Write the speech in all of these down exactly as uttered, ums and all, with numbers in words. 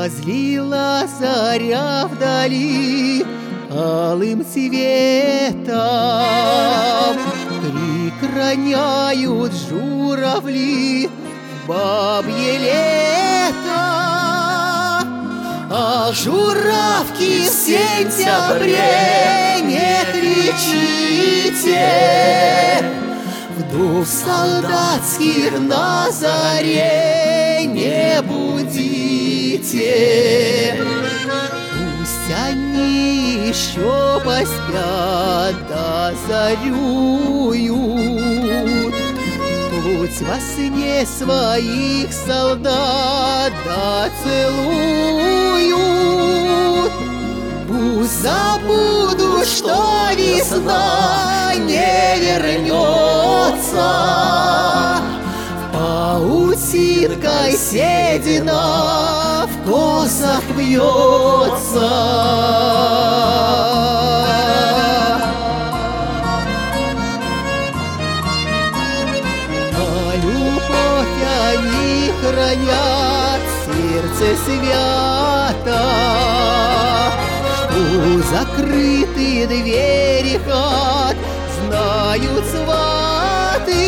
Разлила заря вдали алым цветом, крик роняют журавли в бабье лето. А журавки в сентябре не кричите, вдов солдатских на заре не будите. Пусть они еще поспят да зарюют, пусть во сне своих солдат да целуют. Пусть забудут, что весна не вернется, паутинкой седина в косах вьется. А любовь они хранят в сердце свято, что закрыты двери хат знают сваты.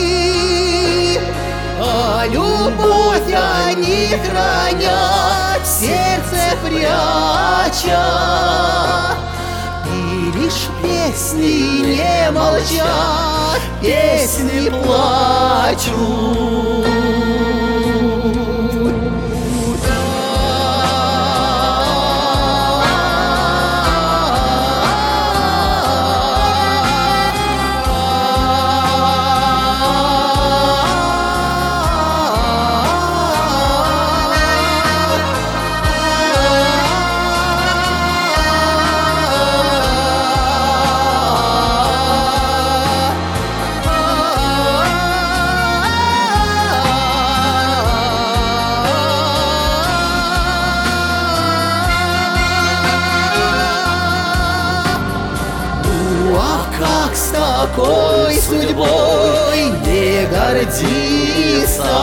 А любовь они хранят в сердце пряча, и лишь песни не молчат, песни плачут. Как с такой судьбой не гордиться?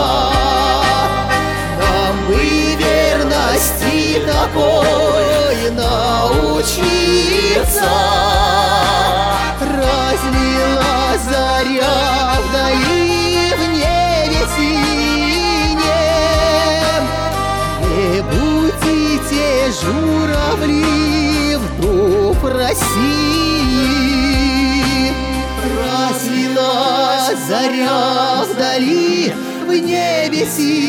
Нам бы верности такой научиться. Разлила заря вдали в небе синем, не будите журавли вдов России. Разлила заря вдали в небе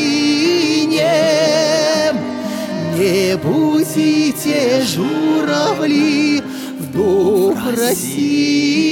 синем, не будите журавли вдов России.